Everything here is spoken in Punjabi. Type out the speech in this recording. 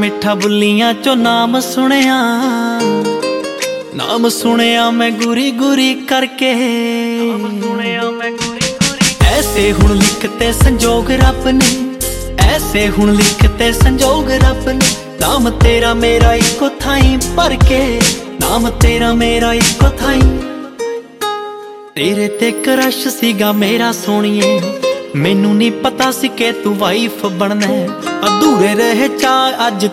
ਮਿੱਠਾ ਬੁੱਲੀਆਂ ਚੋਂ ਨਾਮ ਸੁਣਿਆ ਮੈਂ ਗੁਰੀ ਗੁਰੀ ਕਰਕੇ। ਐਸੇ ਹੁਣ ਲਿਖਤੇ ਸੰਜੋਗ ਰੱਬ ਨੇ, ਐਸੇ ਹੁਣ ਲਿਖਤੇ ਸੰਜੋਗ ਰੱਬ ਨੇ। ਨਾਮ ਤੇਰਾ ਮੇਰਾ ਇੱਕੋ ਥਾਈਂ ਭਰ ਕੇ, ਨਾਮ ਤੇਰਾ ਮੇਰਾ ਇੱਕੋ ਥਾਈਂ। ਤੇਰੇ ਤੇ ਕਰਸ਼ ਸੀਗਾ ਮੇਰਾ ਸੋਹਣੀਏ, ਮੈਨੂੰ ਨੀ ਪਤਾ ਸੀ ਕਿ ਤੂੰ ਵਾਈਫ ਬਣਨਾ। ਅਧੂਰੇ ਰਹੇ ਚਾਅ ਅੱਜ